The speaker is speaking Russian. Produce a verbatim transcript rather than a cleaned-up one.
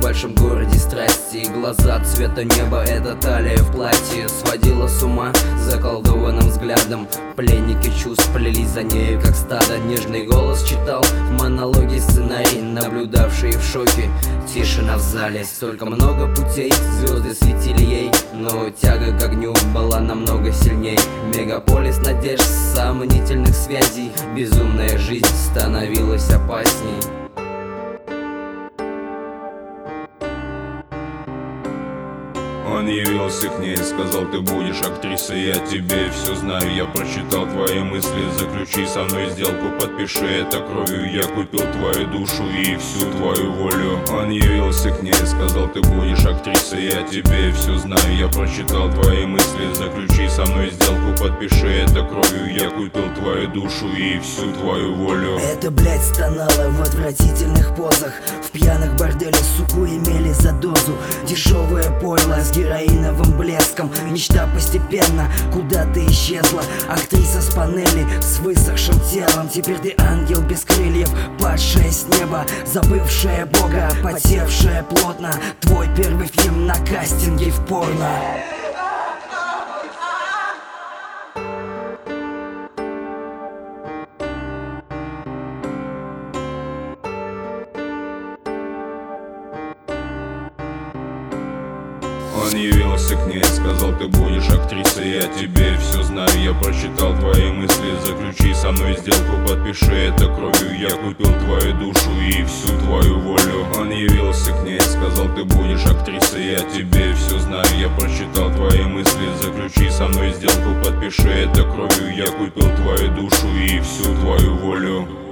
большом городе страсти, и глаза цвета неба, эта талия в платье сводила с ума заколдованным взглядом. Пленники чувств плелись за нею, как стадо. Нежный голос читал в монологе сценарий, наблюдавшие в шоке. Тишина в зале, столько много путей, звезды светили ей, но тяга к огню была намного сильней. Мегаполис надежд, сомнительных связей, безумная жизнь становилась опасней. Он явился к ней, сказал: ты будешь актрисой, я тебе все знаю. Я прочитал твои мысли, заключи со мной сделку, подпиши это кровью. Я купил твою душу и всю твою волю. Он явился к ней, сказал: ты будешь актрисой, я тебе все знаю. Я прочитал твои мысли, заключи со мной сделку, подпиши это кровью. Я купил твою душу и всю твою волю. Это, блядь, стонало в отвратительных позах, в пьяных борделях суку имели за дозу. Дешевое пойло с героиновым блеском. Мечта постепенно куда-то исчезла. Актриса с панели с высохшим телом. Теперь ты ангел без крыльев, падшая с неба, забывшая Бога, потевшая плотно. Твой первый фильм на кастинге в порно. Он явился к ней, сказал: ты будешь актрисой, я тебе все знаю. Я прочитал твои мысли, заключи со мной сделку, подпиши это кровью. Я купил твою душу и всю твою волю. Он явился к ней, сказал: ты будешь актрисой, я тебе все знаю. Я прочитал твои мысли, заключи со мной сделку, подпиши это кровью. Я купил твою душу и всю твою волю.